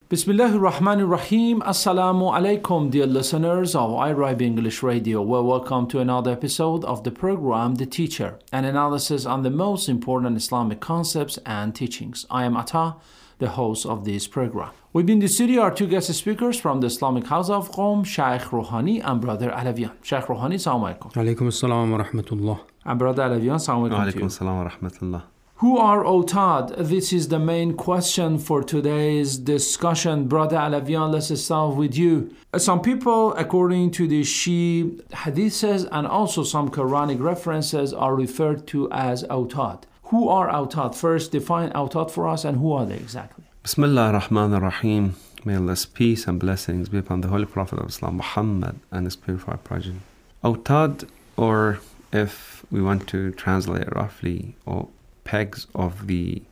Bismillahir Rahmanir Rahim. Assalamu alaikum, dear listeners of iRibe English Radio. Well, welcome to another episode of the program The Teacher, an analysis on the most important Islamic concepts and teachings. I am Atta, the host of this program. Within the studio are two guest speakers from the Islamic House of Qom, Shaykh Rouhani and Brother Alavian. Shaykh Rouhani, assalamu alaikum. Alaikum assalam wa rahmatullah. And Brother Alavian, assalamu alaikum. Alaikum assalam wa rahmatullah. Who are Autad? This is the main question for today's discussion. Brother Alavian, let's start with you. Some people, according to the Shia hadiths and also some Quranic references, are referred to as Autad. Who are Autad? First, define Autad for us, and who are they exactly? Bismillah ar-Rahman ar-Rahim. May Allah's peace and blessings be upon the Holy Prophet of Islam, Muhammad, and his purified progeny. Autad, or if we want to translate it roughly, or pegs on the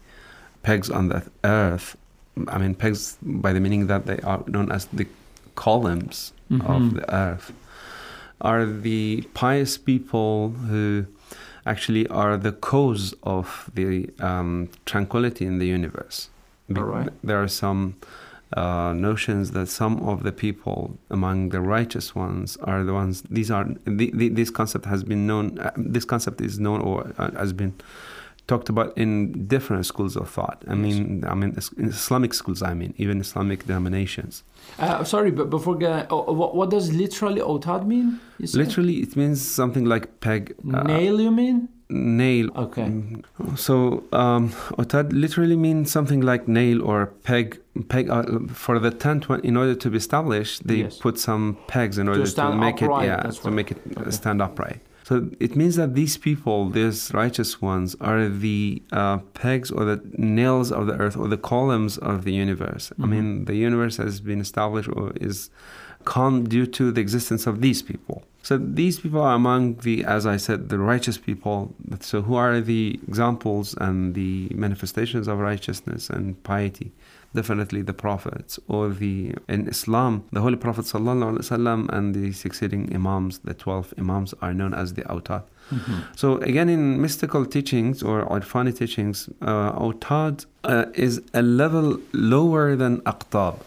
earth. I mean, pegs by the meaning that they are known as the columns of the earth, are the pious people who actually are the cause of the tranquility in the universe. All right. There are some notions that some of the people among the righteous ones are the ones. This concept has been known. This concept is known or has been talked about in different schools of thought. I mean, in Islamic schools. Even Islamic denominations. Sorry, but before getting, what does literally Autad mean? Literally, it means something like peg. Nail, you mean? Nail. Okay. So, Autad literally means something like nail or peg. For the tent, in order to be established, they put some pegs in order to make it stand upright. So it means that these people, these righteous ones, are the pegs or the nails of the earth or the columns of the universe. I mean, the universe has been established or is calm due to the existence of these people. So these people are among the, as I said, the righteous people. So who are the examples and the manifestations of righteousness and piety? Definitely the prophets, or in Islam, the Holy Prophet ﷺ and the succeeding Imams, the 12 Imams, are known as the Autad. So again, in mystical teachings or Irfani teachings, Autad is a level lower than Aqtab.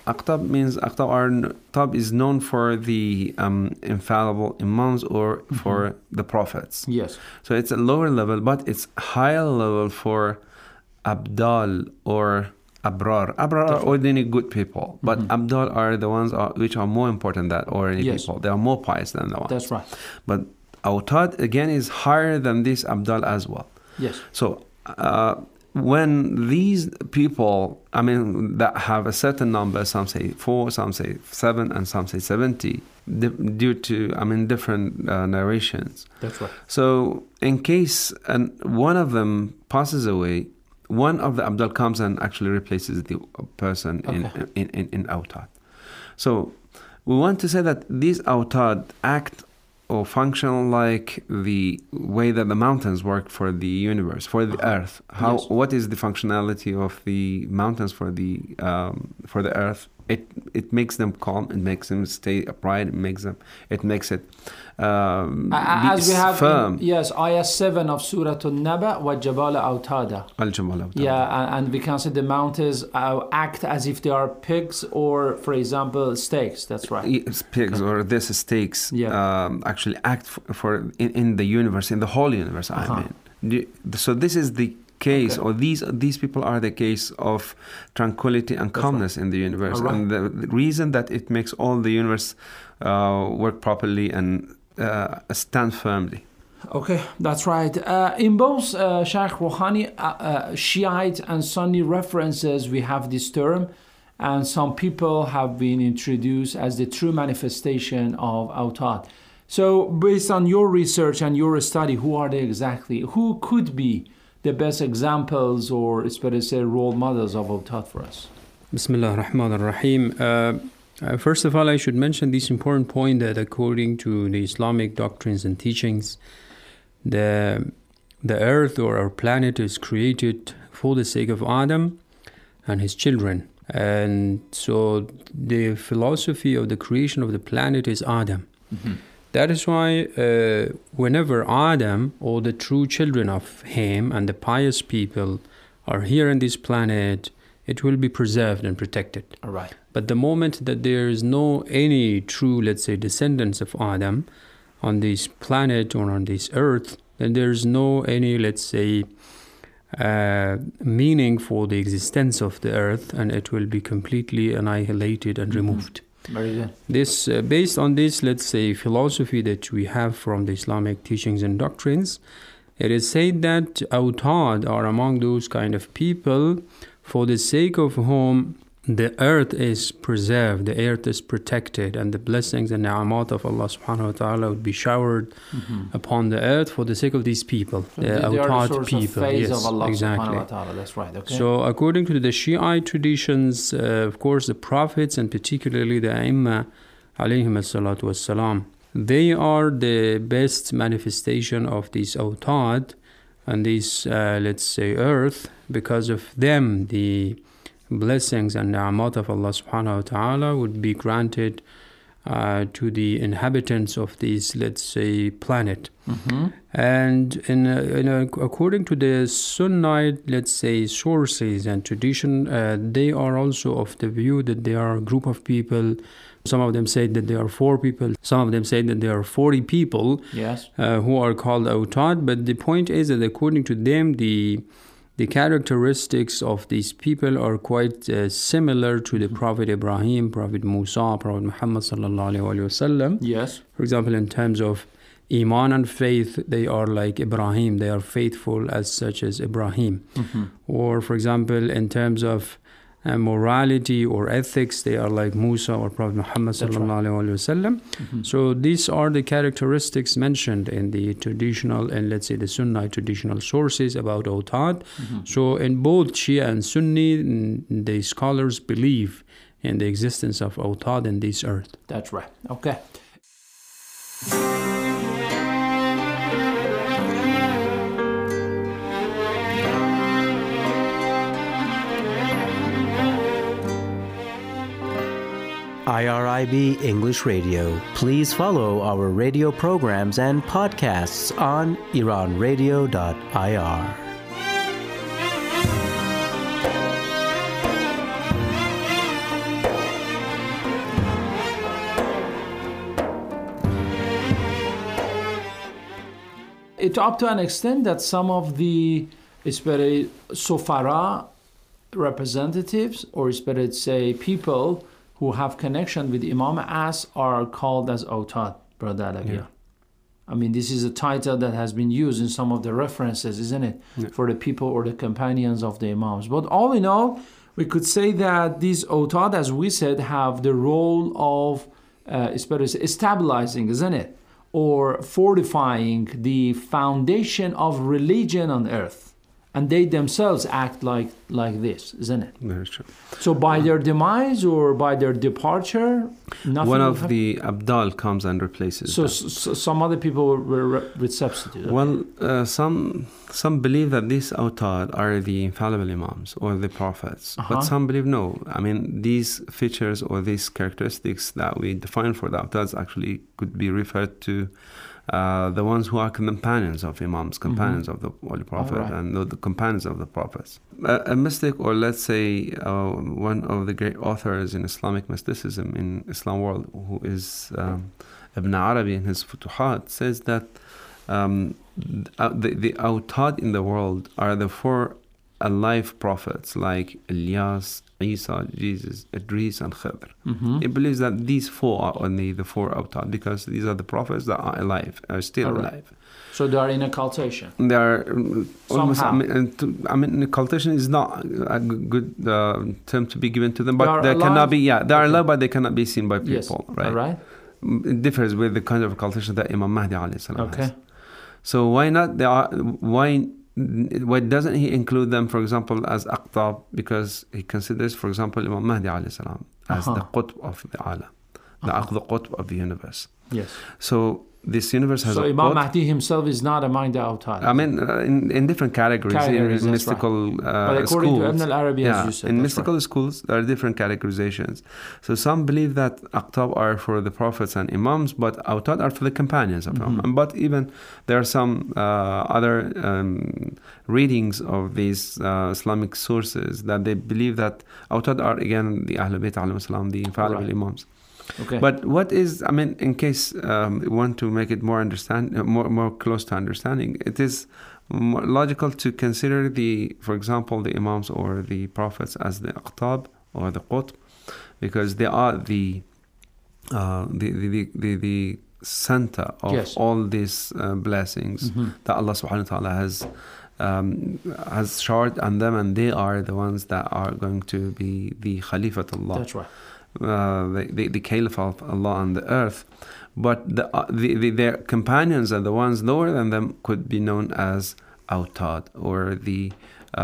Aqtab is known for the infallible Imams or for the prophets. Yes. So it's a lower level, but it's higher level for Abdal or Abrar. Abrar are ordinary good people, but Abdal are the ones which are more important than ordinary people. They are more pious than the ones. That's right. But Autad, again, is higher than this Abdal as well. Yes. So, when these people, that have a certain number, some say 4, some say 7, and some say 70, due to, different narrations. That's right. So, in case one of them passes away, one of the Abdal comes and actually replaces the person in Autad. So we want to say that these Autad act or function like the way that the mountains work for the universe, for the earth. What is the functionality of the mountains for the earth? It makes them calm. It makes them stay upright. It makes it as we have firm. Ayah 7 of Surah An-Naba, وَالْجَبَالَ أَوْتَادًا. Yeah, and we can say the mountains act as if they are pigs or, for example, stakes. That's right. Yes, pigs or this stakes actually act for in the universe, in the whole universe. So this is the case, or these people are the case of tranquility and calmness in the universe, and the reason that it makes all the universe work properly and stand firmly. Okay, that's right. In both Shaykh Rouhani, Shiite and Sunni references, we have this term, and some people have been introduced as the true manifestation of Autad. So based on your research and your study, who are they exactly? Who could be the best examples, or it's better to say role models of Autad for us? Bismillah ar-Rahman ar-Rahim. First of all, I should mention this important point that according to the Islamic doctrines and teachings, the earth or our planet is created for the sake of Adam and his children. And so the philosophy of the creation of the planet is Adam. That is why whenever Adam or the true children of him and the pious people are here on this planet, it will be preserved and protected. All right. But the moment that there is no any true, let's say, descendants of Adam on this planet or on this earth, then there is no any, let's say, meaning for the existence of the earth, and it will be completely annihilated and removed. Very good. This, based on this, let's say, philosophy that we have from the Islamic teachings and doctrines, it is said that Awtad are among those kind of people for the sake of whom the earth is preserved, the earth is protected, and the blessings and ni'amat of Allah subhanahu wa ta'ala would be showered upon the earth for the sake of these people, so the Awtad people. Yes, of Allah exactly. Subhanahu wa ta'ala. That's right. Okay. So according to the Shiite traditions, of course, the prophets and particularly the Aimma alayhim as-salatu was-salam, they are the best manifestation of this Awtad and this, let's say, earth. Because of them, the blessings and ni'amat of Allah subhanahu wa ta'ala would be granted to the inhabitants of this, let's say, planet. And according to the Sunnite, let's say, sources and tradition, they are also of the view that they are a group of people. Some of them say that there are 4 people. Some of them say that there are 40 people who are called Awtad. But the point is that according to them, the characteristics of these people are quite similar to the Prophet Ibrahim, Prophet Musa, Prophet Muhammad sallallahu alaihi wasallam. Yes. For example, in terms of Iman and faith, they are like Ibrahim. They are faithful as such as Ibrahim. Or, for example, in terms of morality or ethics, they are like Musa or Prophet Muhammad sallallahu alaihi wasallam. So these are the characteristics mentioned in the traditional and, let's say, the Sunnite traditional sources about Awtad. So in both Shia and Sunni, the scholars believe in the existence of Awtad in this earth. That's right. Okay. IRIB English Radio. Please follow our radio programs and podcasts on iranradio.ir. It up to an extent that some of the Sofara representatives, or it's better to say people who have connection with Imam As, are called as Awtad, Brother Alagia. Yeah. I mean, this is a title that has been used in some of the references, isn't it? Yeah. For the people or the companions of the Imams. But all in all, we could say that these Awtad, as we said, have the role of stabilizing, isn't it? Or fortifying the foundation of religion on earth. And they themselves act like this, isn't it? Very true. So by their demise or by their departure, nothing. One of the Abdal comes and replaces them. So some other people would substitute. Okay. Well, some believe that these Awtad are the infallible Imams or the Prophets. But some believe no. I mean, these features or these characteristics that we define for the Awtads actually could be referred to the ones who are companions of Imams, companions of the Holy Prophet, and the companions of the Prophets. A mystic, or let's say one of the great authors in Islamic mysticism in Islam world, who is Ibn Arabi in his Futuhat, says that the Awtad in the world are the 4 alive prophets like Ilyas, Isa, Jesus, Idris, and Khidr. He believes that these 4 are only the 4 Awtad because these are the prophets that are alive, are still alive. So they are in occultation. They are almost. Somehow. I mean, occultation is not a good term to be given to them, but they alive? cannot be. Yeah, they are alive, but they cannot be seen by people. Yes. Right. All right. It differs with the kind of occultation that Imam Mahdi alayhi salam has. Okay. So why not? Why doesn't he include them, for example, as Aqtab? Because he considers, for example, Imam Mahdi alayhi salam as the Qutb of the Alam, the Qutb of the universe. Yes. So this universe has so Imam Mahdi himself is not among the Awtad. I mean, in different categories in mystical but according schools. to Ibn al-Arabi, as you said, in mystical schools, there are different categorizations. So some believe that Aqtab are for the prophets and Imams, but Awtad are for the companions of them. But even there are some other readings of these Islamic sources that they believe that Awtad are again the Ahlul Bayt alayhim salam, the infallible Imams. Okay. But what is, I mean, in case you want to make it more more close to understanding, it is more logical to consider for example, the Imams or the Prophets as the Aqtab or the Qutb, because they are the center of all these blessings that Allah subhanahu wa ta'ala has showered on them, and they are the ones that are going to be the Khalifatullah. That's right. The Caliph of Allah on the earth, but their companions and the ones lower than them could be known as Awtad, or the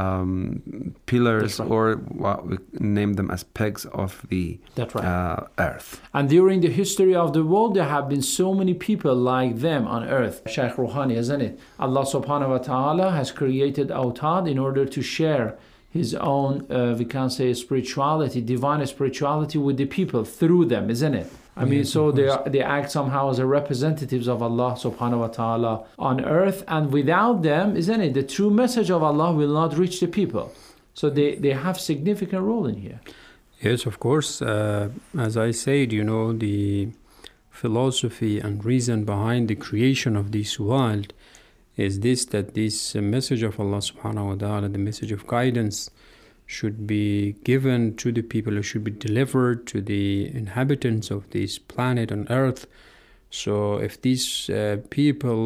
pillars, or what we name them as pegs of the earth. And during the history of the world, there have been so many people like them on earth. Shaykh Rouhani, isn't it? Allah subhanahu wa ta'ala has created Awtad in order to share His own, we can say, spirituality, divine spirituality with the people through them, isn't it? I mean, so they act somehow as representatives of Allah subhanahu wa ta'ala on earth, and without them, isn't it, the true message of Allah will not reach the people. So they have significant role in here. Yes, of course. As I said, the philosophy and reason behind the creation of this world is that this message of Allah subhanahu wa ta'ala, the message of guidance, should be given to the people, it should be delivered to the inhabitants of this planet on earth. So if these people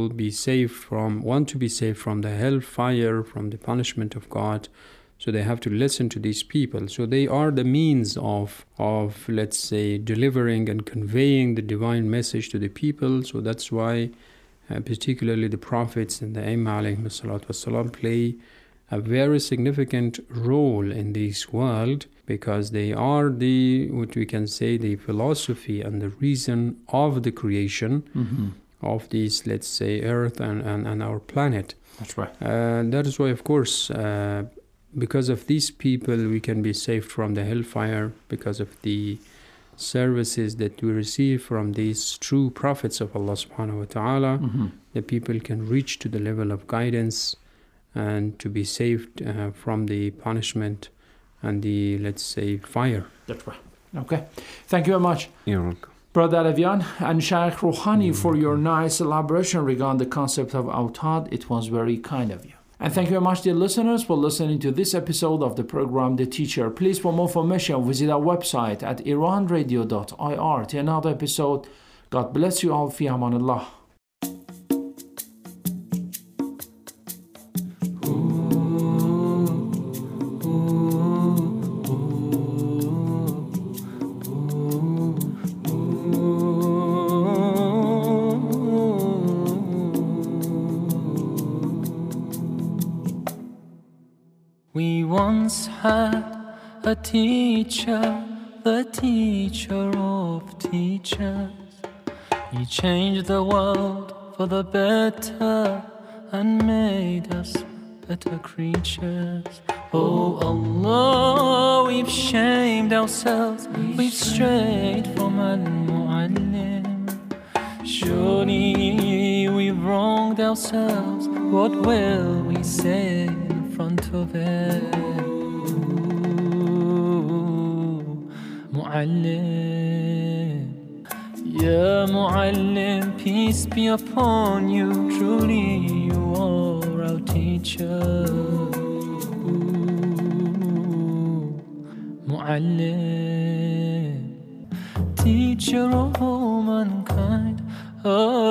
want to be saved from the hellfire, from the punishment of God, so they have to listen to these people. So they are the means of let's say, delivering and conveying the divine message to the people. So that's why particularly the prophets and the Imam alayhi salatu wasalam play a very significant role in this world, because they are what we can say, the philosophy and the reason of the creation of this, let's say, earth and our planet. That's right. That is why, of course, because of these people, we can be saved from the hellfire, because of the services that we receive from these true prophets of Allah subhanahu wa ta'ala. The people can reach to the level of guidance and to be saved from the punishment and the, let's say, fire. That's right. Okay. Thank you very much. You're welcome. Brother Alavian and Shaykh Rouhani for your nice elaboration regarding the concept of Awtad. It was very kind of you. And thank you very much, dear listeners, for listening to this episode of the program The Teacher. Please, for more information, visit our website at iranradio.ir. Till another episode, God bless you all. Fi amanillah. We once had a teacher, the teacher of teachers. He changed the world for the better and made us better creatures. Oh Allah, we've shamed ourselves, we've strayed from Al-Mu'allim. Surely we've wronged ourselves, what will we say in front of it? Mu'allim, Ya Mu'allim, peace be upon you, truly you are our teacher. Mu'allim, teacher of all mankind,